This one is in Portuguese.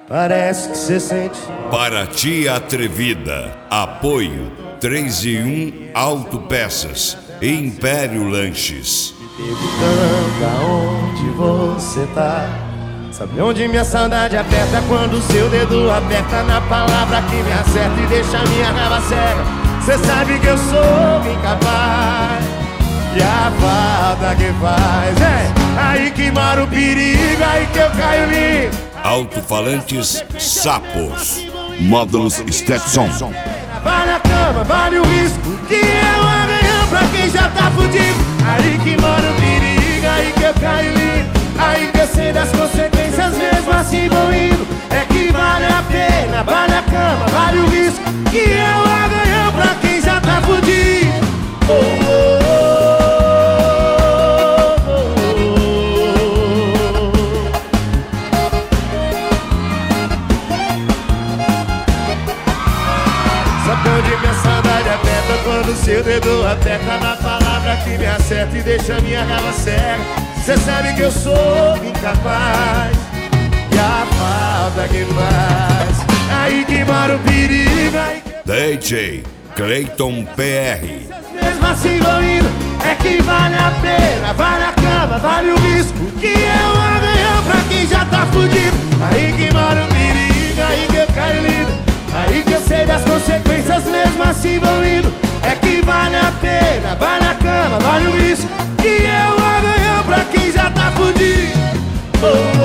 Parece que você sente. Paraty Atrevida. Apoio 3 em 1 Autopeças e Império Lanches. Perguntando aonde você tá. Sabe onde minha saudade aperta quando o seu dedo aperta na palavra que me acerta e deixa minha raiva cega. Cê sabe que eu sou incapaz e a falta que faz é aí que mora o perigo, aí que eu caio limpo. Alto-falantes Sapos. Módulos Stetson. Vale a cama, vale o risco, que é o arranhão pra quem já tá fudido. Aí que mora o perigo, aí que eu caio limpo. Aí que eu sei das consequências mesmo assim vou indo. É que vale a pena, vale a cama, vale o risco, que é o arranhão pra quem já tá fudido. Sabe onde minha saudade aperta quando o seu dedo aperta na palavra que me acerta e deixa minha raiva cega. Cê sabe que eu sou incapaz e a falta que faz aí que mora o perigo, aí que DJ Clayton PR. mesmo assim vou indo. É que vale a pena, vale a cama, vale o risco, que é o arranhão pra quem já tá fudido. Aí que mora o perigo, aí que eu caio lindo. Aí que eu sei das consequências mesmo assim vou indo. É que vale a pena, vale a cama, vale o risco, que é o arranhão pra quem já tá fudido.